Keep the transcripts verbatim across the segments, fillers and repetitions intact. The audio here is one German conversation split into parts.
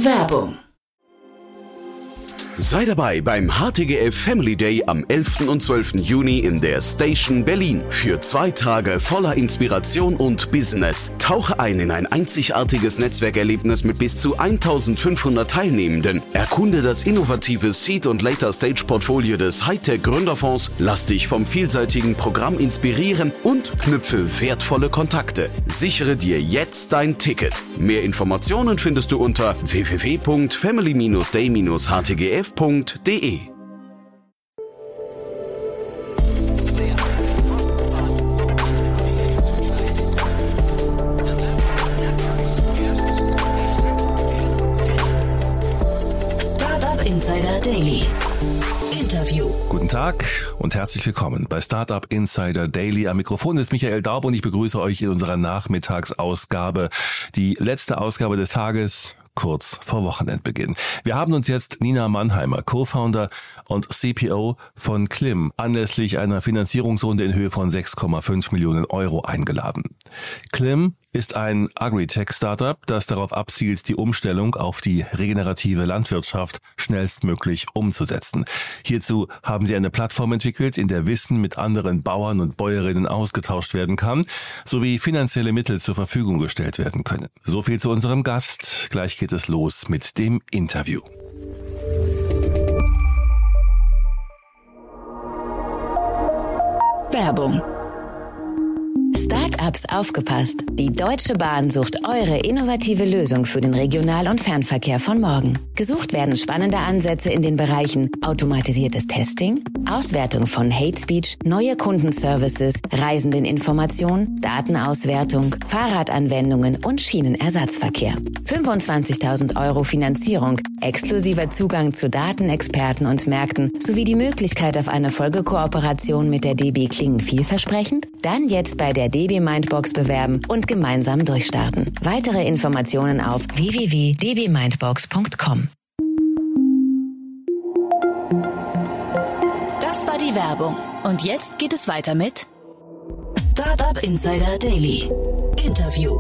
Werbung. Sei dabei beim H T G F Family Day am elften und zwölften Juni in der Station Berlin. Für zwei Tage voller Inspiration und Business. Tauche ein in ein einzigartiges Netzwerkerlebnis mit bis zu eintausendfünfhundert Teilnehmenden. Erkunde das innovative Seed- und Later-Stage-Portfolio des Hightech-Gründerfonds. Lass dich vom vielseitigen Programm inspirieren und knüpfe wertvolle Kontakte. Sichere dir jetzt dein Ticket. Mehr Informationen findest du unter w w w punkt family day dash h t g f punkt d e. Startup Insider Daily. Interview. Guten Tag und herzlich willkommen bei Startup Insider Daily. Am Mikrofon ist Michael Daub und ich begrüße euch in unserer Nachmittagsausgabe. Die letzte Ausgabe des Tages, kurz vor Wochenendbeginn. Wir haben uns jetzt Nina Mannheimer, Co-Founder und C P O von Klim, anlässlich einer Finanzierungsrunde in Höhe von sechs Komma fünf Millionen Euro eingeladen. Klim ist ein Agritech-Startup, das darauf abzielt, die Umstellung auf die regenerative Landwirtschaft schnellstmöglich umzusetzen. Hierzu haben sie eine Plattform entwickelt, in der Wissen mit anderen Bauern und Bäuerinnen ausgetauscht werden kann, sowie finanzielle Mittel zur Verfügung gestellt werden können. So viel zu unserem Gast. Gleich geht es los mit dem Interview. Werbung. Startups aufgepasst! Die Deutsche Bahn sucht eure innovative Lösung für den Regional- und Fernverkehr von morgen. Gesucht werden spannende Ansätze in den Bereichen automatisiertes Testing, Auswertung von Hate Speech, neue Kundenservices, Reisendeninformation, Datenauswertung, Fahrradanwendungen und Schienenersatzverkehr. fünfundzwanzigtausend Euro Finanzierung, exklusiver Zugang zu Datenexperten und Märkten sowie die Möglichkeit auf eine Folgekooperation mit der D B klingen vielversprechend? Dann jetzt bei der D B Mindbox bewerben und gemeinsam durchstarten. Weitere Informationen auf w w w punkt d b mindbox punkt com. Das war die Werbung. Und jetzt geht es weiter mit Startup Insider Daily. Interview.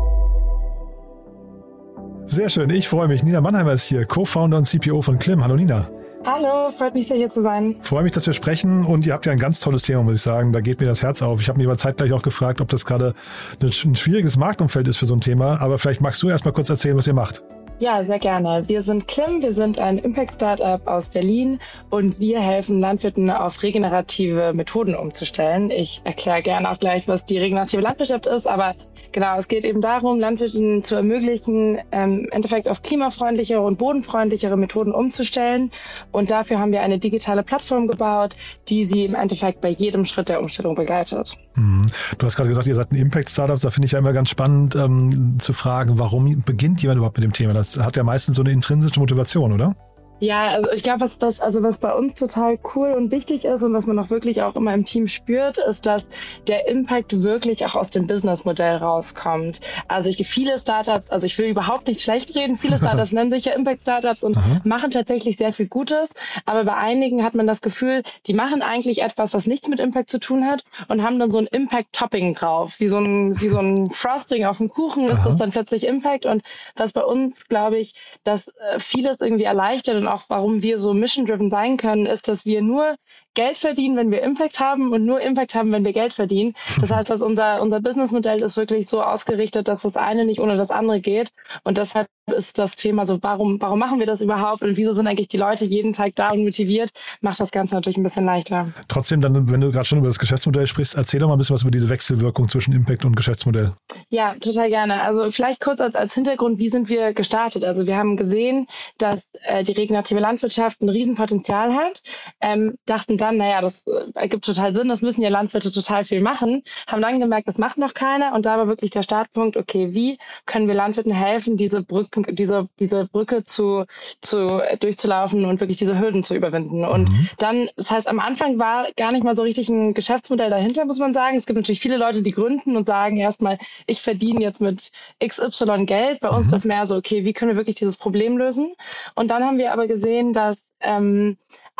Sehr schön, ich freue mich. Nina Mannheimer ist hier, Co-Founder und C P O von Klim. Hallo Nina. Hallo, freut mich sehr, hier zu sein. Freue mich, dass wir sprechen und ihr habt ja ein ganz tolles Thema, muss ich sagen. Da geht mir das Herz auf. Ich habe mich aber zeitgleich auch gefragt, ob das gerade ein schwieriges Marktumfeld ist für so ein Thema. Aber vielleicht magst du erst mal kurz erzählen, was ihr macht. Ja, sehr gerne. Wir sind Klim, wir sind ein Impact-Startup aus Berlin und wir helfen Landwirten auf regenerative Methoden umzustellen. Ich erkläre gerne auch gleich, was die regenerative Landwirtschaft ist, aber genau, es geht eben darum, Landwirten zu ermöglichen, ähm, im Endeffekt auf klimafreundlichere und bodenfreundlichere Methoden umzustellen. Und dafür haben wir eine digitale Plattform gebaut, die sie im Endeffekt bei jedem Schritt der Umstellung begleitet. Mhm. Du hast gerade gesagt, ihr seid ein Impact-Startup. Da finde ich ja immer ganz spannend ähm, zu fragen, warum beginnt jemand überhaupt mit dem Thema? Das hat ja meistens so eine intrinsische Motivation, oder? Ja, also ich glaube, was das, also was bei uns total cool und wichtig ist und was man auch wirklich auch immer im Team spürt, ist, dass der Impact wirklich auch aus dem Businessmodell rauskommt. Also ich, viele Startups, also ich will überhaupt nicht schlecht reden, viele Startups nennen sich ja Impact-Startups und Aha. machen tatsächlich sehr viel Gutes, aber bei einigen hat man das Gefühl, die machen eigentlich etwas, was nichts mit Impact zu tun hat und haben dann so ein Impact-Topping drauf, wie so ein, wie so ein Frosting auf dem Kuchen ist Aha. das dann plötzlich Impact und was bei uns, glaube ich, dass äh, vieles irgendwie erleichtert und auch warum wir so mission-driven sein können, ist, dass wir nur Geld verdienen, wenn wir Impact haben und nur Impact haben, wenn wir Geld verdienen. Das heißt, dass unser, unser Businessmodell ist wirklich so ausgerichtet, dass das eine nicht ohne das andere geht. Und deshalb ist das Thema so, warum, warum machen wir das überhaupt und wieso sind eigentlich die Leute jeden Tag da und motiviert, macht das Ganze natürlich ein bisschen leichter. Trotzdem, dann, wenn du gerade schon über das Geschäftsmodell sprichst, erzähl doch mal ein bisschen was über diese Wechselwirkung zwischen Impact und Geschäftsmodell. Ja, total gerne. Also vielleicht kurz als, als Hintergrund, wie sind wir gestartet? Also wir haben gesehen, dass äh, die regenerative Landwirtschaft ein Riesenpotenzial hat, ähm, dachten dann, naja, das ergibt total Sinn, das müssen ja Landwirte total viel machen, haben dann gemerkt, das macht noch keiner und da war wirklich der Startpunkt, okay, wie können wir Landwirten helfen, diese Brücken, diese, diese Brücke zu, zu, durchzulaufen und wirklich diese Hürden zu überwinden. Und mhm. dann, das heißt, am Anfang war gar nicht mal so richtig ein Geschäftsmodell dahinter, muss man sagen. Es gibt natürlich viele Leute, die gründen und sagen erstmal, ich verdiene jetzt mit X Y Geld. Bei uns mhm. war es mehr so, okay, wie können wir wirklich dieses Problem lösen? Und dann haben wir aber gesehen, dass ähm,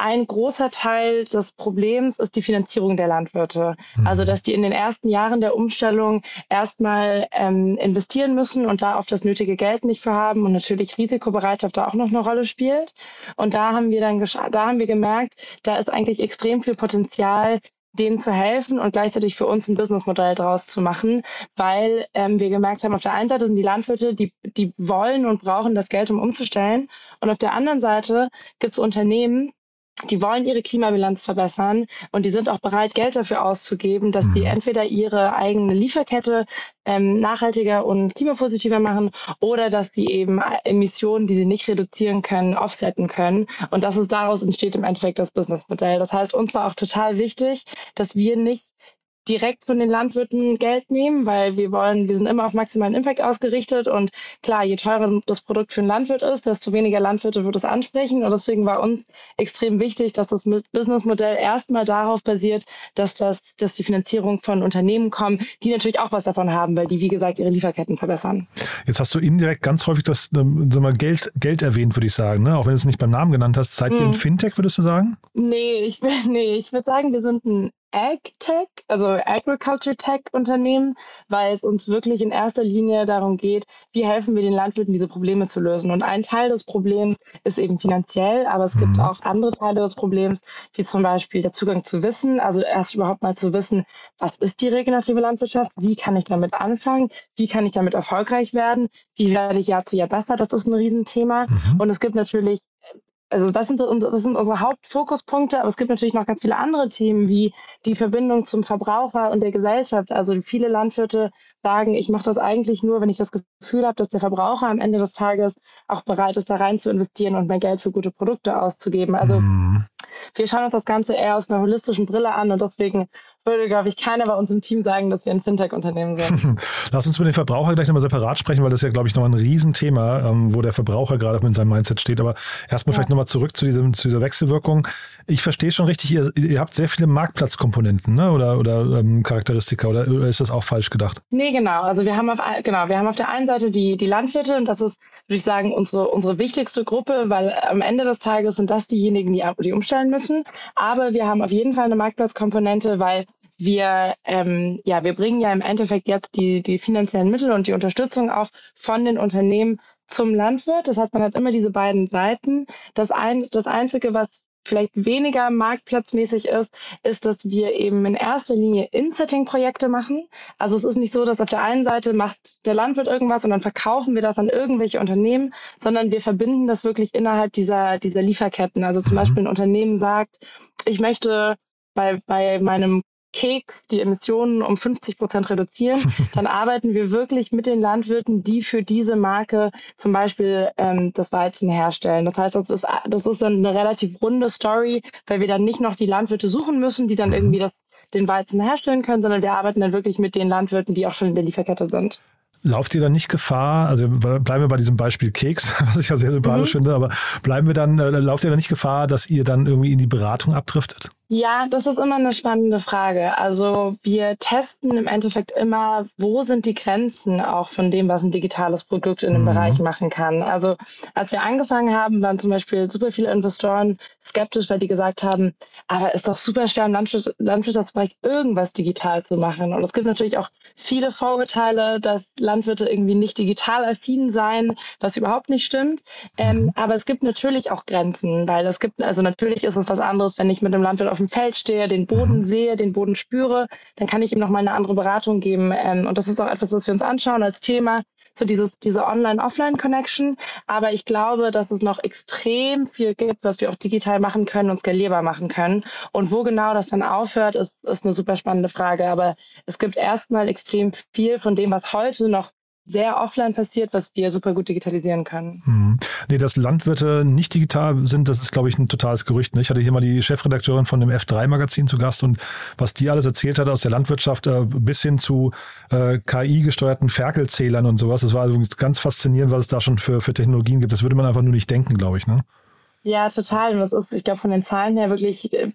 ein großer Teil des Problems ist die Finanzierung der Landwirte. Mhm. Also, dass die in den ersten Jahren der Umstellung erstmal ähm, investieren müssen und da oft das nötige Geld nicht für haben und natürlich Risikobereitschaft da auch noch eine Rolle spielt. Und da haben wir dann gesch- da haben wir gemerkt, da ist eigentlich extrem viel Potenzial, denen zu helfen und gleichzeitig für uns ein Businessmodell draus zu machen, weil ähm, wir gemerkt haben, auf der einen Seite sind die Landwirte, die die wollen und brauchen das Geld, um umzustellen, und auf der anderen Seite gibt es Unternehmen, die wollen ihre Klimabilanz verbessern und die sind auch bereit, Geld dafür auszugeben, dass die entweder ihre eigene Lieferkette ähm, nachhaltiger und klimapositiver machen oder dass sie eben Emissionen, die sie nicht reduzieren können, offsetten können. Und das ist daraus entsteht im Endeffekt das Businessmodell. Das heißt, uns war auch total wichtig, dass wir nicht direkt von den Landwirten Geld nehmen, weil wir wollen, wir sind immer auf maximalen Impact ausgerichtet und klar, je teurer das Produkt für einen Landwirt ist, desto weniger Landwirte wird es ansprechen, und deswegen war uns extrem wichtig, dass das Businessmodell erstmal darauf basiert, dass das, dass die Finanzierung von Unternehmen kommen, die natürlich auch was davon haben, weil die, wie gesagt, ihre Lieferketten verbessern. Jetzt hast du indirekt ganz häufig das ähm, sag mal, Geld, Geld erwähnt, würde ich sagen, ne? Auch wenn du es nicht beim Namen genannt hast. Seid ihr hm. ein Fintech, würdest du sagen? Nee, ich, nee, ich würde sagen, wir sind ein Ag-Tech, also Agriculture-Tech-Unternehmen, weil es uns wirklich in erster Linie darum geht, wie helfen wir den Landwirten, diese Probleme zu lösen. Und ein Teil des Problems ist eben finanziell, aber es gibt auch andere Teile des Problems, wie zum Beispiel der Zugang zu Wissen, also erst überhaupt mal zu wissen, was ist die regenerative Landwirtschaft, wie kann ich damit anfangen, wie kann ich damit erfolgreich werden, wie werde ich Jahr zu Jahr besser, das ist ein Riesenthema. Mhm. Und es gibt natürlich Also das sind, das sind unsere Hauptfokuspunkte, aber es gibt natürlich noch ganz viele andere Themen, wie die Verbindung zum Verbraucher und der Gesellschaft. Also viele Landwirte sagen, ich mache das eigentlich nur, wenn ich das Gefühl habe, dass der Verbraucher am Ende des Tages auch bereit ist, da rein zu investieren und mehr Geld für gute Produkte auszugeben. Also mhm. wir schauen uns das Ganze eher aus einer holistischen Brille an, und deswegen würde, glaube ich, keiner bei uns im Team sagen, dass wir ein Fintech-Unternehmen sind. Lass uns mit dem Verbraucher gleich nochmal separat sprechen, weil das ist ja, glaube ich, noch ein Riesenthema, ähm, wo der Verbraucher gerade mit seinem Mindset steht. Aber erstmal ja. vielleicht nochmal zurück zu, diesem, zu dieser Wechselwirkung. Ich verstehe schon richtig, ihr, ihr habt sehr viele Marktplatzkomponenten, ne? oder, oder ähm, Charakteristika, oder, oder ist das auch falsch gedacht? Nee, genau. Also wir haben auf, genau, wir haben auf der einen Seite die, die Landwirte, und das ist, würde ich sagen, unsere, unsere wichtigste Gruppe, weil am Ende des Tages sind das diejenigen, die, die umstellen müssen. Aber wir haben auf jeden Fall eine Marktplatzkomponente, weil Wir, ähm, ja, wir bringen ja im Endeffekt jetzt die, die finanziellen Mittel und die Unterstützung auch von den Unternehmen zum Landwirt. Das heißt, man hat immer diese beiden Seiten. Das, ein, das Einzige, was vielleicht weniger marktplatzmäßig ist, ist, dass wir eben in erster Linie In-Setting-Projekte machen. Also es ist nicht so, dass auf der einen Seite macht der Landwirt irgendwas und dann verkaufen wir das an irgendwelche Unternehmen, sondern wir verbinden das wirklich innerhalb dieser, dieser Lieferketten. Also zum Beispiel ein Unternehmen sagt, ich möchte bei, bei meinem Keks die Emissionen um fünfzig Prozent reduzieren, dann arbeiten wir wirklich mit den Landwirten, die für diese Marke zum Beispiel ähm, das Weizen herstellen. Das heißt, das ist, das ist dann eine relativ runde Story, weil wir dann nicht noch die Landwirte suchen müssen, die dann irgendwie das, den Weizen herstellen können, sondern wir arbeiten dann wirklich mit den Landwirten, die auch schon in der Lieferkette sind. Lauft ihr dann nicht Gefahr, also bleiben wir bei diesem Beispiel Keks, was ich ja sehr sympathisch mhm. finde, aber bleiben wir dann, äh, lauft ihr dann nicht Gefahr, dass ihr dann irgendwie in die Beratung abdriftet? Ja, das ist immer eine spannende Frage. Also wir testen im Endeffekt immer, wo sind die Grenzen auch von dem, was ein digitales Produkt in dem mhm. Bereich machen kann. Also als wir angefangen haben, waren zum Beispiel super viele Investoren skeptisch, weil die gesagt haben, aber ist doch super schwer im Landwirt- Landwirtschaftsbereich irgendwas digital zu machen. Und es gibt natürlich auch viele Vorurteile, dass Landwirte irgendwie nicht digital affin seien, was überhaupt nicht stimmt. Ähm, aber es gibt natürlich auch Grenzen, weil es gibt, also natürlich ist es was anderes, wenn ich mit einem Landwirt auf dem Feld stehe, den Boden sehe, den Boden spüre, dann kann ich ihm nochmal eine andere Beratung geben. Ähm, und das ist auch etwas, was wir uns anschauen als Thema, so dieses, diese Online-Offline-Connection. Aber ich glaube, dass es noch extrem viel gibt, was wir auch digital machen können und skalierbar machen können. Und wo genau das dann aufhört, ist, ist eine super spannende Frage. Aber es gibt erstmal extrem viel von dem, was heute noch sehr offline passiert, was wir super gut digitalisieren können. Hm. Nee, dass Landwirte nicht digital sind, das ist, glaube ich, ein totales Gerücht. Ich hatte hier mal die Chefredakteurin von dem F drei Magazin zu Gast, und was die alles erzählt hat aus der Landwirtschaft äh, bis hin zu äh, K I-gesteuerten Ferkelzählern und sowas. Das war also ganz faszinierend, was es da schon für, für Technologien gibt. Das würde man einfach nur nicht denken, glaube ich, ne? Ja, total. Und das ist, ich glaube, von den Zahlen her wirklich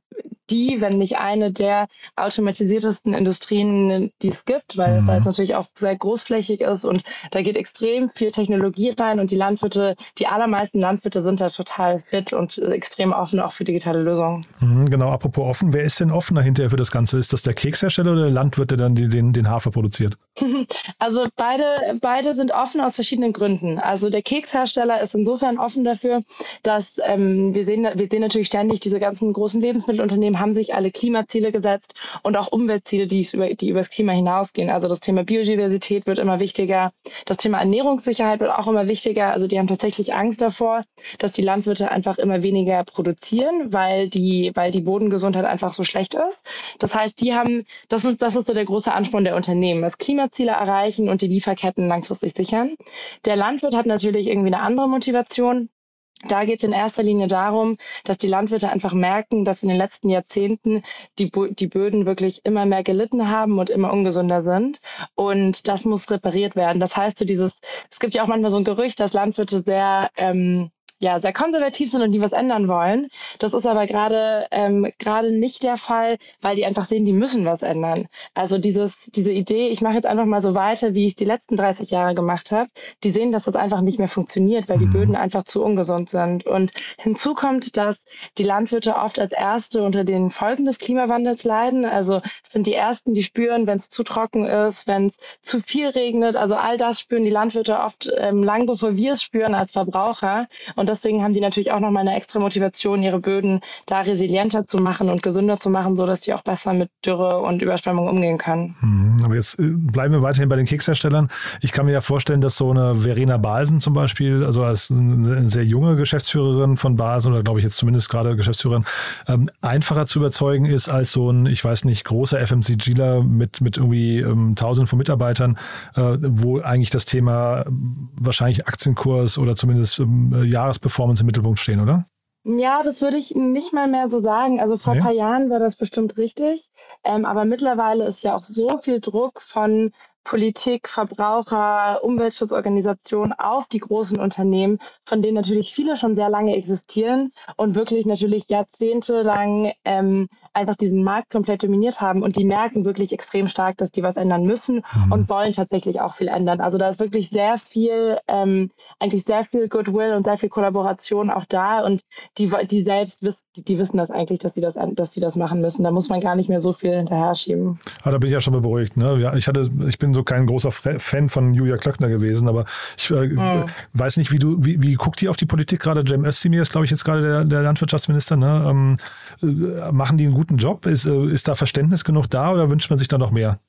die, wenn nicht eine der automatisiertesten Industrien, die es gibt, weil mhm. es natürlich auch sehr großflächig ist und da geht extrem viel Technologie rein und die Landwirte, die allermeisten Landwirte sind da total fit und extrem offen auch für digitale Lösungen. Mhm, genau, apropos offen, wer ist denn offener hinterher für das Ganze? Ist das der Kekshersteller oder der Landwirt, der dann die, den, den Hafer produziert? Also beide, beide sind offen aus verschiedenen Gründen. Also der Kekshersteller ist insofern offen dafür, dass ähm, wir sehen, wir sehen natürlich ständig, diese ganzen großen Lebensmittelunternehmen haben sich alle Klimaziele gesetzt und auch Umweltziele, die über, die über das Klima hinausgehen. Also das Thema Biodiversität wird immer wichtiger. Das Thema Ernährungssicherheit wird auch immer wichtiger. Also die haben tatsächlich Angst davor, dass die Landwirte einfach immer weniger produzieren, weil die, weil die Bodengesundheit einfach so schlecht ist. Das heißt, die haben, das ist, das ist so der große Ansporn der Unternehmen, das Klimaziele erreichen und die Lieferketten langfristig sichern. Der Landwirt hat natürlich irgendwie eine andere Motivation. Da geht es in erster Linie darum, dass die Landwirte einfach merken, dass in den letzten Jahrzehnten die, Bo- die Böden wirklich immer mehr gelitten haben und immer ungesünder sind. Und das muss repariert werden. Das heißt, so dieses, es gibt ja auch manchmal so ein Gerücht, dass Landwirte sehr ähm, ja, sehr konservativ sind und die was ändern wollen. Das ist aber gerade ähm, gerade nicht der Fall, weil die einfach sehen, die müssen was ändern. Also dieses diese Idee, ich mache jetzt einfach mal so weiter, wie ich es die letzten dreißig Jahre gemacht habe, die sehen, dass das einfach nicht mehr funktioniert, weil die Böden einfach zu ungesund sind. Und hinzu kommt, dass die Landwirte oft als Erste unter den Folgen des Klimawandels leiden. Also es sind die Ersten, die spüren, wenn es zu trocken ist, wenn es zu viel regnet. Also all das spüren die Landwirte oft ähm, lang bevor wir es spüren als Verbraucher. Und deswegen haben die natürlich auch nochmal eine extra Motivation, ihre Böden da resilienter zu machen und gesünder zu machen, sodass sie auch besser mit Dürre und Überschwemmung umgehen können. Aber jetzt bleiben wir weiterhin bei den Keksherstellern. Ich kann mir ja vorstellen, dass so eine Verena Balsen zum Beispiel, also als eine sehr junge Geschäftsführerin von Balsen oder glaube ich jetzt zumindest gerade Geschäftsführerin, ähm, einfacher zu überzeugen ist als so ein, ich weiß nicht, großer FMCGler mit, mit irgendwie ähm, tausenden von Mitarbeitern, äh, wo eigentlich das Thema wahrscheinlich Aktienkurs oder zumindest ähm, Jahres Performance im Mittelpunkt stehen, oder? Ja, das würde ich nicht mal mehr so sagen. Also vor Nee. ein paar Jahren war das bestimmt richtig. Ähm, aber mittlerweile ist ja auch so viel Druck von Politik, Verbraucher, Umweltschutzorganisationen auf die großen Unternehmen, von denen natürlich viele schon sehr lange existieren und wirklich natürlich jahrzehntelang ähm, einfach diesen Markt komplett dominiert haben. Und die merken wirklich extrem stark, dass die was ändern müssen mhm. und wollen tatsächlich auch viel ändern. Also da ist wirklich sehr viel, ähm, eigentlich sehr viel Goodwill und sehr viel Kollaboration auch da. Und die, die selbst wissen, die wissen das eigentlich, dass sie das, dass sie das machen müssen. Da muss man gar nicht mehr so viel hinterher schieben. Aber da bin ich ja schon mal beruhigt. Ne? Ja, ich hatte, ich bin so kein großer Fan von Julia Klöckner gewesen, aber ich äh, mhm. weiß nicht, wie du, wie, wie guckt die auf die Politik gerade? Cem Özdemir ist, glaube ich, jetzt gerade der, der Landwirtschaftsminister. Ne? Ähm, äh, machen die einen guten Job? Ist, äh, ist da Verständnis genug da oder wünscht man sich da noch mehr?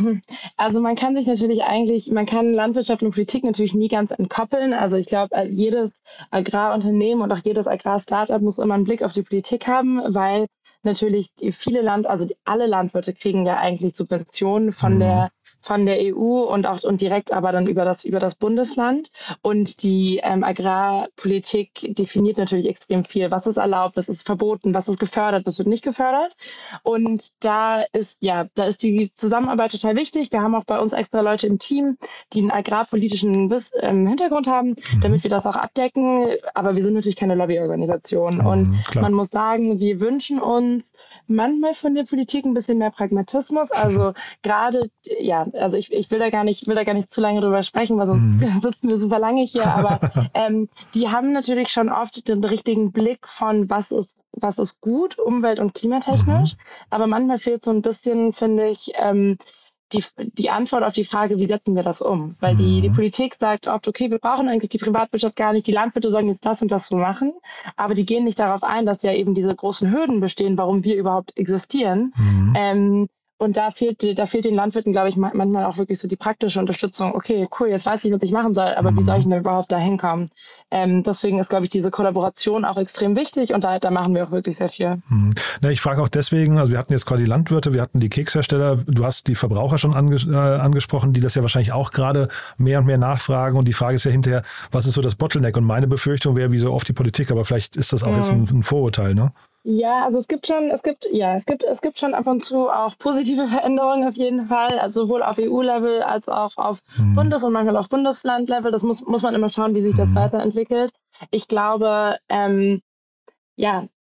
Also man kann sich natürlich eigentlich, man kann Landwirtschaft und Politik natürlich nie ganz entkoppeln. Also ich glaube, jedes Agrarunternehmen und auch jedes Agrar-Startup muss immer einen Blick auf die Politik haben, weil natürlich die viele Land, also die, alle Landwirte kriegen ja eigentlich Subventionen von mhm. der von der E U und auch und direkt aber dann über das über das Bundesland. Und die ähm, Agrarpolitik definiert natürlich extrem viel. Was ist erlaubt, was ist verboten, was ist gefördert, was wird nicht gefördert. Und da ist ja, da ist die Zusammenarbeit total wichtig. Wir haben auch bei uns extra Leute im Team, die einen agrarpolitischen Wiss, ähm, Hintergrund haben, mhm. damit wir das auch abdecken. Aber wir sind natürlich keine Lobbyorganisation. Mhm, und klar. Man muss sagen, wir wünschen uns manchmal von der Politik ein bisschen mehr Pragmatismus. Also gerade, ja, also ich, ich will da gar nicht, will da gar nicht zu lange drüber sprechen, weil sonst mhm. sitzen wir super lange hier. Aber ähm, die haben natürlich schon oft den richtigen Blick von was ist, was ist gut, umwelt- und klimatechnisch. Mhm. Aber manchmal fehlt so ein bisschen, finde ich, ähm, die, die Antwort auf die Frage, wie setzen wir das um? Weil die, die Politik sagt oft, okay, wir brauchen eigentlich die Privatwirtschaft gar nicht, die Landwirte sollen jetzt das und das so machen, aber die gehen nicht darauf ein, dass ja eben diese großen Hürden bestehen, warum wir überhaupt existieren. Mhm. Ähm, Und da fehlt, da fehlt den Landwirten, glaube ich, manchmal auch wirklich so die praktische Unterstützung. Okay, cool, jetzt weiß ich, was ich machen soll, aber mhm. wie soll ich denn überhaupt da hinkommen? Ähm, deswegen ist, glaube ich, diese Kollaboration auch extrem wichtig und da, da machen wir auch wirklich sehr viel. Mhm. Na, ich frage auch deswegen, also wir hatten jetzt gerade die Landwirte, wir hatten die Kekshersteller, du hast die Verbraucher schon anges- äh, angesprochen, die das ja wahrscheinlich auch gerade mehr und mehr nachfragen und die Frage ist ja hinterher, was ist so das Bottleneck? Und meine Befürchtung wäre, wie so oft die Politik, aber vielleicht ist das auch mhm. jetzt ein, ein Vorurteil, ne? Ja, also es gibt schon, es gibt, ja, es gibt, es gibt schon ab und zu auch positive Veränderungen auf jeden Fall, also sowohl auf E U-Level als auch auf mhm. Bundes- und manchmal auf Bundesland-Level. Das muss, muss man immer schauen, wie sich das mhm. weiterentwickelt. Ich glaube, ähm, ja,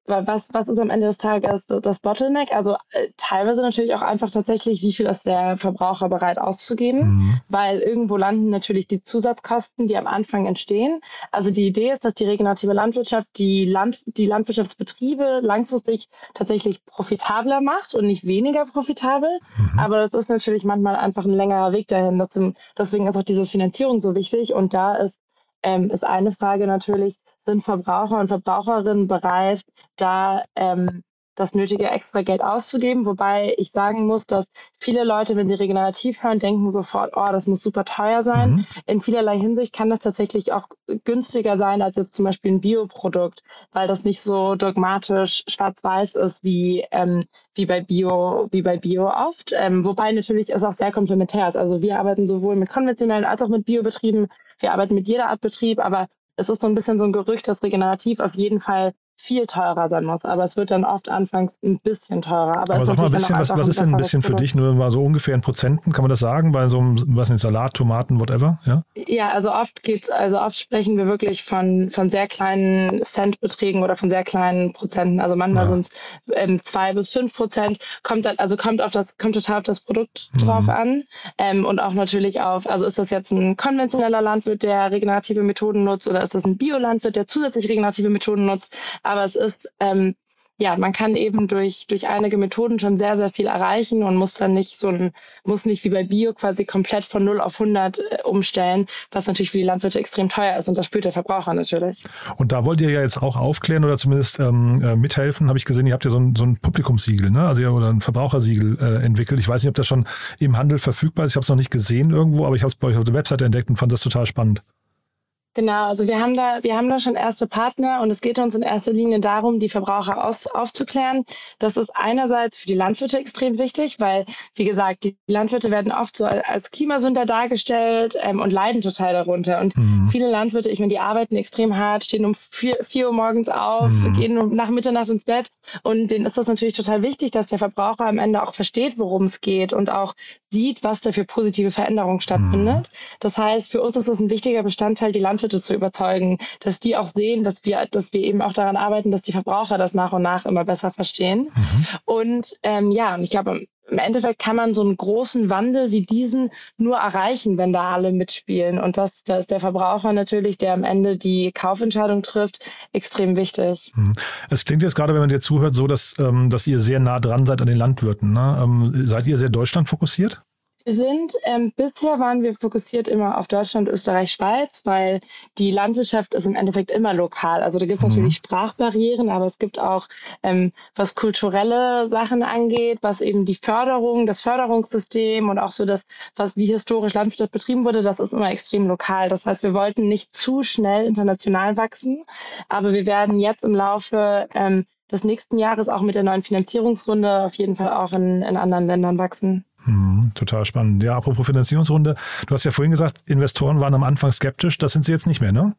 was, was ist am Ende des Tages das Bottleneck? Also äh, teilweise natürlich auch einfach tatsächlich, wie viel ist der Verbraucher bereit auszugeben, mhm. weil irgendwo landen natürlich die Zusatzkosten, die am Anfang entstehen. Also die Idee ist, dass die regenerative Landwirtschaft die, Land, die Landwirtschaftsbetriebe langfristig tatsächlich profitabler macht und nicht weniger profitabel. Mhm. Aber das ist natürlich manchmal einfach ein längerer Weg dahin. Deswegen, deswegen ist auch diese Finanzierung so wichtig. Und da ist, ähm, ist eine Frage natürlich, sind Verbraucher und Verbraucherinnen bereit, da ähm, das nötige extra Geld auszugeben. Wobei ich sagen muss, dass viele Leute, wenn sie regenerativ hören, denken sofort, oh, das muss super teuer sein. Mhm. In vielerlei Hinsicht kann das tatsächlich auch günstiger sein als jetzt zum Beispiel ein Bioprodukt, weil das nicht so dogmatisch schwarz-weiß ist wie, ähm, wie bei Bio, wie bei Bio oft. Ähm, wobei natürlich es auch sehr komplementär ist. Also wir arbeiten sowohl mit konventionellen als auch mit Biobetrieben. Wir arbeiten mit jeder Art Betrieb, aber es ist so ein bisschen so ein Gerücht, dass regenerativ auf jeden Fall viel teurer sein muss. Aber es wird dann oft anfangs ein bisschen teurer. Aber, aber sag mal ein bisschen, was, was ist denn ein bisschen für dich? Nur mal so ungefähr in Prozenten, kann man das sagen? Bei so einem, was nicht, Salat, Tomaten, whatever? Ja, ja, also oft geht's, also oft sprechen wir wirklich von, von sehr kleinen Centbeträgen oder von sehr kleinen Prozenten. Also manchmal ja. sind es ähm, zwei bis fünf Prozent. Kommt dann, also kommt auf das, kommt total auf das Produkt mhm. drauf an. Ähm, und auch natürlich auf, also ist das jetzt ein konventioneller Landwirt, der regenerative Methoden nutzt, oder ist das ein Biolandwirt, der zusätzlich regenerative Methoden nutzt? Aber es ist, ähm, ja, man kann eben durch, durch einige Methoden schon sehr, sehr viel erreichen und muss dann nicht so ein, muss nicht wie bei Bio quasi komplett von null auf hundert äh, umstellen, was natürlich für die Landwirte extrem teuer ist und das spürt der Verbraucher natürlich. Und da wollt ihr ja jetzt auch aufklären oder zumindest ähm, äh, mithelfen, habe ich gesehen, ihr habt ja so ein, so ein Publikumssiegel, ne? Also ja, oder ein Verbrauchersiegel äh, entwickelt. Ich weiß nicht, ob das schon im Handel verfügbar ist, ich habe es noch nicht gesehen irgendwo, aber ich habe es bei euch auf der Webseite entdeckt und fand das total spannend. Genau, also wir haben da, wir haben da schon erste Partner und es geht uns in erster Linie darum, die Verbraucher aus, aufzuklären. Das ist einerseits für die Landwirte extrem wichtig, weil, wie gesagt, die Landwirte werden oft so als Klimasünder dargestellt ähm, und leiden total darunter. Und mhm. viele Landwirte, ich meine, die arbeiten extrem hart, stehen um vier, vier Uhr morgens auf, mhm. gehen um, nach Mitternacht ins Bett und denen ist das natürlich total wichtig, dass der Verbraucher am Ende auch versteht, worum es geht und auch sieht, was da für positive Veränderungen stattfindet. Mhm. Das heißt, für uns ist es ein wichtiger Bestandteil, die Landwirte zu überzeugen, dass die auch sehen, dass wir, dass wir eben auch daran arbeiten, dass die Verbraucher das nach und nach immer besser verstehen. Mhm. Und ähm, ja, und ich glaube, im Endeffekt kann man so einen großen Wandel wie diesen nur erreichen, wenn da alle mitspielen. Und das, da ist der Verbraucher natürlich, der am Ende die Kaufentscheidung trifft, extrem wichtig. Es klingt jetzt gerade, wenn man dir zuhört, so, dass, ähm, dass ihr sehr nah dran seid an den Landwirten. Ne? Ähm, seid ihr sehr Deutschland fokussiert? Wir sind, ähm, bisher waren wir fokussiert immer auf Deutschland, Österreich, Schweiz, weil die Landwirtschaft ist im Endeffekt immer lokal. Also da gibt es mhm. natürlich Sprachbarrieren, aber es gibt auch, ähm, was kulturelle Sachen angeht, was eben die Förderung, das Förderungssystem und auch so das, was wie historisch Landwirtschaft betrieben wurde, das ist immer extrem lokal. Das heißt, wir wollten nicht zu schnell international wachsen, aber wir werden jetzt im Laufe ähm, des nächsten Jahres auch mit der neuen Finanzierungsrunde auf jeden Fall auch in, in anderen Ländern wachsen. Hm, total spannend. Ja, apropos Finanzierungsrunde, du hast ja vorhin gesagt, Investoren waren am Anfang skeptisch, das sind sie jetzt nicht mehr, ne?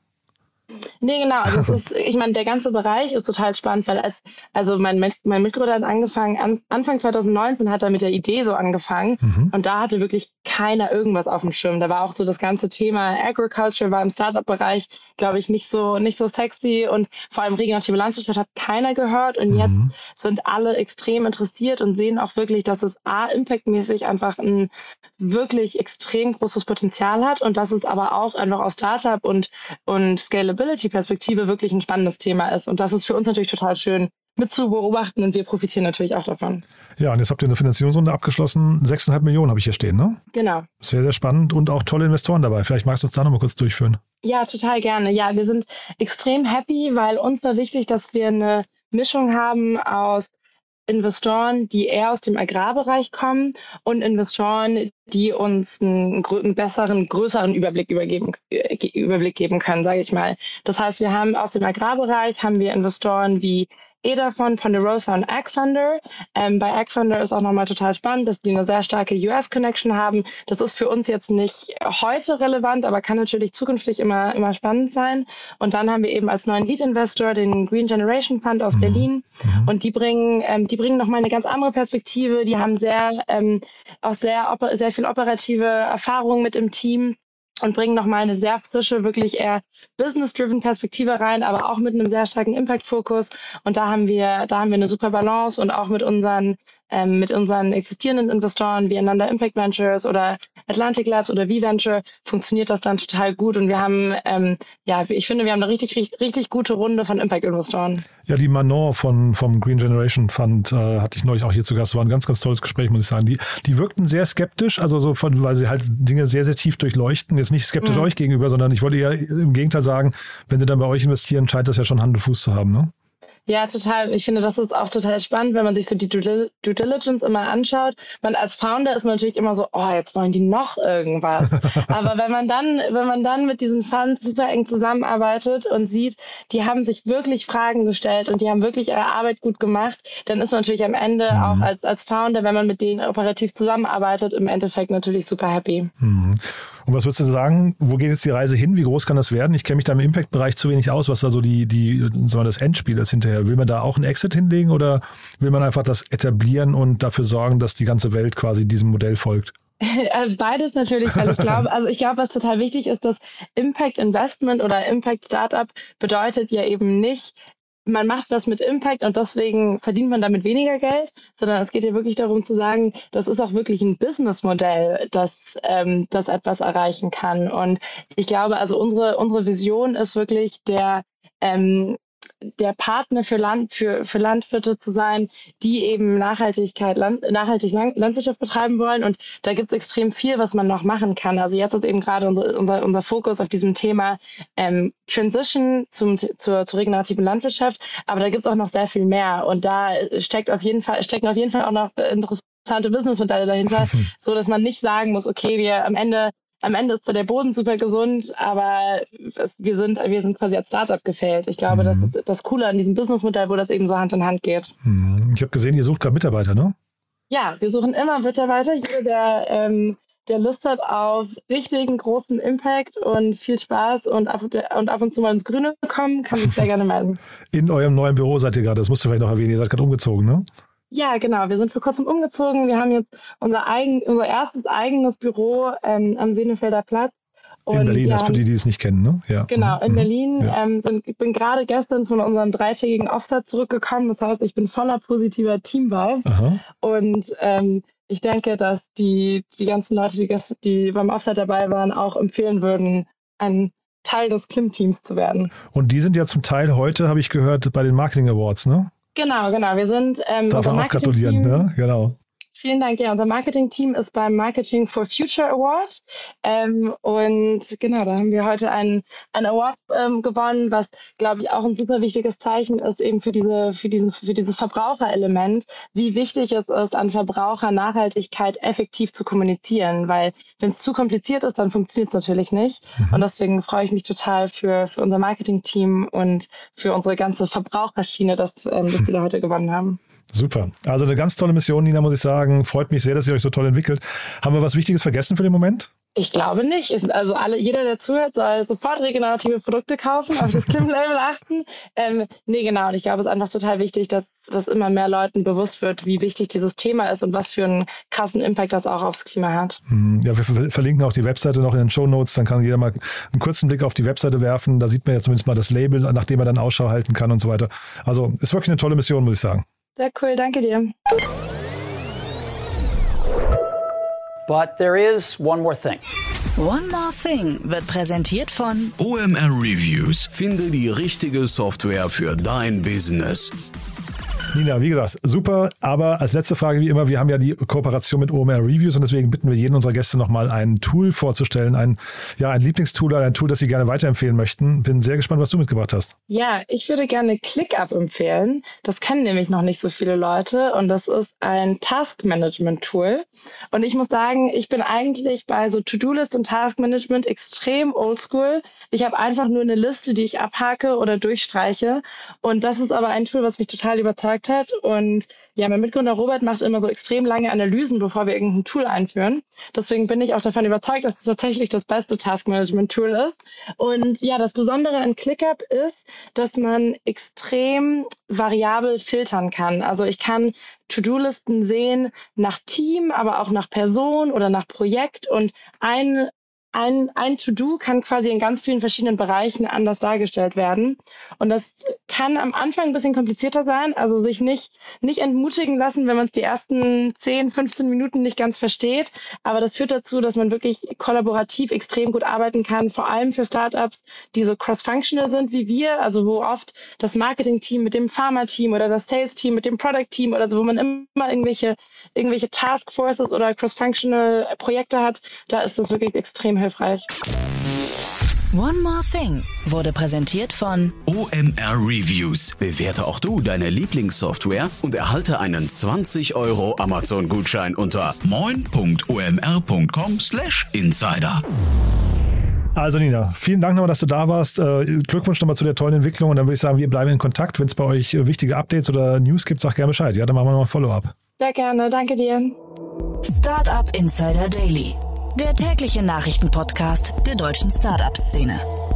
Nee, genau. Also es ist, ich meine, der ganze Bereich ist total spannend, weil als, also mein, mein Mitgründer hat angefangen, an, Anfang zwanzig neunzehn hat er mit der Idee so angefangen mhm. und da hatte wirklich keiner irgendwas auf dem Schirm. Da war auch so das ganze Thema Agriculture war im Startup-Bereich, glaube ich, nicht so, nicht so sexy und vor allem regenerative Landwirtschaft hat keiner gehört und mhm. jetzt sind alle extrem interessiert und sehen auch wirklich, dass es A, impactmäßig einfach ein wirklich extrem großes Potenzial hat und dass es aber auch einfach aus Startup und, und Scalability-Perspektive wirklich ein spannendes Thema ist. Und das ist für uns natürlich total schön mit zu beobachten und wir profitieren natürlich auch davon. Ja, und jetzt habt ihr eine Finanzierungsrunde abgeschlossen. sechs Komma fünf Millionen habe ich hier stehen, ne? Genau. Sehr, sehr spannend und auch tolle Investoren dabei. Vielleicht magst du uns da nochmal kurz durchführen. Ja, total gerne. Ja, wir sind extrem happy, weil uns war wichtig, dass wir eine Mischung haben aus Investoren, die eher aus dem Agrarbereich kommen und Investoren, die uns einen, einen besseren, größeren Überblick übergeben, Überblick geben können, sage ich mal. Das heißt, wir haben aus dem Agrarbereich haben wir Investoren wie Edafon, Ponderosa und AgFunder. Ähm, bei AgFunder ist auch nochmal total spannend, dass die eine sehr starke U S-Connection haben. Das ist für uns jetzt nicht heute relevant, aber kann natürlich zukünftig immer, immer spannend sein. Und dann haben wir eben als neuen Lead-Investor den Green Generation Fund aus mhm. Berlin. Mhm. Und die bringen, ähm, die bringen nochmal eine ganz andere Perspektive. Die haben sehr, ähm, auch sehr, sehr viel operative Erfahrung mit im Team. und bringen nochmal eine sehr frische, wirklich eher business-driven Perspektive rein, aber auch mit einem sehr starken Impact-Fokus. Und da haben wir, da haben wir eine super Balance und auch mit unseren, ähm, mit unseren existierenden Investoren wie einander Impact Ventures oder Atlantic Labs oder V-Venture funktioniert das dann total gut. Und wir haben, ähm, ja, ich finde, wir haben eine richtig, richtig, richtig gute Runde von Impact-Investoren. Ja, die Manon von, vom Green Generation Fund äh, hatte ich neulich auch hier zu Gast. War ein ganz, ganz tolles Gespräch, muss ich sagen. Die, die wirkten sehr skeptisch, also so von, weil sie halt Dinge sehr, sehr tief durchleuchten. Jetzt nicht skeptisch mhm. euch gegenüber, sondern ich wollte eher im Gegenteil sagen, wenn sie dann bei euch investieren, scheint das ja schon Hand und Fuß zu haben, ne? Ja, total. Ich finde, das ist auch total spannend, wenn man sich so die Due Diligence immer anschaut. Man als Founder ist man natürlich immer so, oh, jetzt wollen die noch irgendwas. Aber wenn man dann, wenn man dann mit diesen Funds super eng zusammenarbeitet und sieht, die haben sich wirklich Fragen gestellt und die haben wirklich ihre Arbeit gut gemacht, dann ist man natürlich am Ende mhm. auch als, als Founder, wenn man mit denen operativ zusammenarbeitet, im Endeffekt natürlich super happy. Mhm. Und was würdest du sagen, wo geht jetzt die Reise hin? Wie groß kann das werden? Ich kenne mich da im Impact-Bereich zu wenig aus, was da so die, die, sagen wir, das Endspiel ist hinterher. Will man da auch einen Exit hinlegen oder will man einfach das etablieren und dafür sorgen, dass die ganze Welt quasi diesem Modell folgt? Beides natürlich, weil ich glaube, also ich glaube, was total wichtig ist, dass Impact Investment oder Impact Startup bedeutet ja eben nicht, man macht was mit Impact und deswegen verdient man damit weniger Geld, sondern es geht ja wirklich darum zu sagen, das ist auch wirklich ein Businessmodell, das, ähm, das etwas erreichen kann. Und ich glaube, also unsere, unsere Vision ist wirklich der, ähm, der Partner für Land, für, für Landwirte zu sein, die eben Nachhaltigkeit, Land, nachhaltig Land, Landwirtschaft betreiben wollen. Und da gibt es extrem viel, was man noch machen kann. Also jetzt ist eben gerade unser, unser, unser Fokus auf diesem Thema ähm, Transition zum, zur, zur regenerativen Landwirtschaft. Aber da gibt es auch noch sehr viel mehr. Und da steckt auf jeden Fall, stecken auf jeden Fall auch noch interessante Businessmodelle dahinter, so dass man nicht sagen muss, okay, wir am Ende Am Ende ist zwar der Boden super gesund, aber wir sind, wir sind quasi als Startup gefailt. Ich glaube, mhm. das ist das Coole an diesem Businessmodell, wo das eben so Hand in Hand geht. Mhm. Ich habe gesehen, ihr sucht gerade Mitarbeiter, ne? Ja, wir suchen immer Mitarbeiter. Jeder, der, ähm, der Lust hat auf richtigen großen Impact und viel Spaß und ab, und ab und zu mal ins Grüne kommen, kann sich sehr gerne melden. In eurem neuen Büro seid ihr gerade, das musst du vielleicht noch erwähnen, ihr seid gerade umgezogen, ne? Ja, genau. Wir sind vor kurzem umgezogen. Wir haben jetzt unser, eigen, unser erstes eigenes Büro ähm, am Senefelder Platz. Und in Berlin, das für die, die es nicht kennen, ne? Ja. Genau, in mhm. Berlin. Ja. Ähm, sind, ich bin gerade gestern von unserem dreitägigen Offsite zurückgekommen. Das heißt, ich bin voller positiver Team-Vibes. Aha. Und ähm, ich denke, dass die, die ganzen Leute, die, die beim Offsite dabei waren, auch empfehlen würden, ein Teil des Klim-Teams zu werden. Und die sind ja zum Teil heute, habe ich gehört, bei den Marketing Awards, ne? Genau, genau. Wir sind ähm, Darf man auch gratulieren, ne? Genau. Vielen Dank. Ja, unser Marketing-Team ist beim Marketing for Future Award. Ähm, und genau, da haben wir heute einen, einen Award ähm, gewonnen, was, glaube ich, auch ein super wichtiges Zeichen ist, eben für diese, für diesen, für dieses Verbraucherelement, wie wichtig es ist, an Verbrauchernachhaltigkeit effektiv zu kommunizieren. Weil wenn es zu kompliziert ist, dann funktioniert es natürlich nicht. Mhm. Und deswegen freue ich mich total für, für unser Marketing-Team und für unsere ganze Verbraucherschiene, dass, ähm, dass wir da heute gewonnen haben. Super. Also eine ganz tolle Mission, Nina, muss ich sagen. Freut mich sehr, dass ihr euch so toll entwickelt. Haben wir was Wichtiges vergessen für den Moment? Ich glaube nicht. Also alle, jeder, der zuhört, soll sofort regenerative Produkte kaufen, auf das Klim-Label achten. Ähm, nee, genau. Und ich glaube, es ist einfach total wichtig, dass, dass immer mehr Leuten bewusst wird, wie wichtig dieses Thema ist und was für einen krassen Impact das auch aufs Klima hat. Ja, wir verlinken auch die Webseite noch in den Shownotes. Dann kann jeder mal einen kurzen Blick auf die Webseite werfen. Da sieht man ja zumindest mal das Label, nach dem man dann Ausschau halten kann und so weiter. Also ist wirklich eine tolle Mission, muss ich sagen. Sehr cool, danke dir. But there is one more thing. One More Thing wird präsentiert von O M R Reviews. Finde die richtige Software für dein Business. Nina, wie gesagt, super, aber als letzte Frage wie immer, wir haben ja die Kooperation mit O M R Reviews und deswegen bitten wir jeden unserer Gäste nochmal ein Tool vorzustellen, ein, ja, ein Lieblingstool oder ein Tool, das sie gerne weiterempfehlen möchten. Bin sehr gespannt, was du mitgebracht hast. Ja, ich würde gerne ClickUp empfehlen. Das kennen nämlich noch nicht so viele Leute und das ist ein Task-Management-Tool. Und ich muss sagen, ich bin eigentlich bei so To-Do-List und Task-Management extrem oldschool. Ich habe einfach nur eine Liste, die ich abhake oder durchstreiche und das ist aber ein Tool, was mich total überzeugt hat. Und ja, mein Mitgründer Robert macht immer so extrem lange Analysen, bevor wir irgendein Tool einführen. Deswegen bin ich auch davon überzeugt, dass es tatsächlich das beste Task-Management-Tool ist. Und ja, das Besondere an ClickUp ist, dass man extrem variabel filtern kann. Also ich kann To-Do-Listen sehen nach Team, aber auch nach Person oder nach Projekt. Und ein ein, ein To-Do kann quasi in ganz vielen verschiedenen Bereichen anders dargestellt werden. Und das kann am Anfang ein bisschen komplizierter sein, also sich nicht, nicht entmutigen lassen, wenn man es die ersten zehn, fünfzehn Minuten nicht ganz versteht. Aber das führt dazu, dass man wirklich kollaborativ extrem gut arbeiten kann, vor allem für Startups, die so cross-functional sind wie wir, also wo oft das Marketing-Team mit dem Pharma-Team oder das Sales-Team mit dem Product-Team oder so, wo man immer irgendwelche, irgendwelche Taskforces oder cross-functional Projekte hat, da ist das wirklich extrem hilfreich. One More Thing wurde präsentiert von O M R Reviews. Bewerte auch du deine Lieblingssoftware und erhalte einen zwanzig Euro Amazon-Gutschein unter moin punkt o m r punkt com slash insider. Also Nina, vielen Dank nochmal, dass du da warst. Glückwunsch nochmal zu der tollen Entwicklung und dann würde ich sagen, wir bleiben in Kontakt. Wenn es bei euch wichtige Updates oder News gibt, sag gerne Bescheid. Ja, dann machen wir nochmal ein Follow-up. Sehr gerne, danke dir. Startup Insider Daily, der tägliche Nachrichtenpodcast der deutschen Startup-Szene.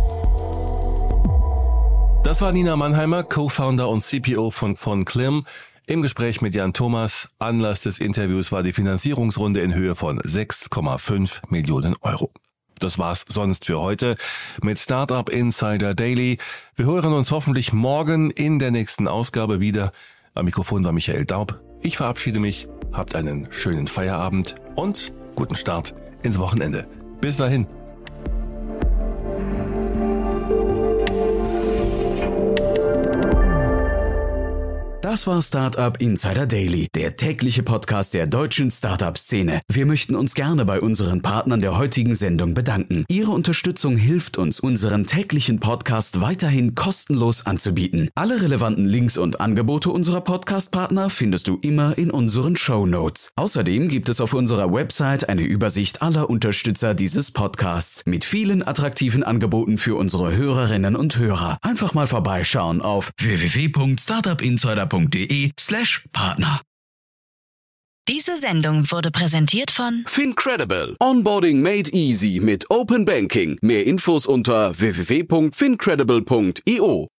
Das war Nina Mannheimer, Co-Founder und C P O von von Klim, im Gespräch mit Jan Thomas. Anlass des Interviews war die Finanzierungsrunde in Höhe von sechs Komma fünf Millionen Euro. Das war's sonst für heute mit Startup Insider Daily. Wir hören uns hoffentlich morgen in der nächsten Ausgabe wieder. Am Mikrofon war Michael Daub. Ich verabschiede mich. Habt einen schönen Feierabend und guten Start ins Wochenende. Bis dahin. Das war Startup Insider Daily, der tägliche Podcast der deutschen Startup-Szene. Wir möchten uns gerne bei unseren Partnern der heutigen Sendung bedanken. Ihre Unterstützung hilft uns, unseren täglichen Podcast weiterhin kostenlos anzubieten. Alle relevanten Links und Angebote unserer Podcast-Partner findest du immer in unseren Shownotes. Außerdem gibt es auf unserer Website eine Übersicht aller Unterstützer dieses Podcasts mit vielen attraktiven Angeboten für unsere Hörerinnen und Hörer. Einfach mal vorbeischauen auf w w w punkt startup insider punkt de slash Partner. Diese Sendung wurde präsentiert von Fincredible. Onboarding made easy mit Open Banking. Mehr Infos unter w w w punkt fincredible punkt i o.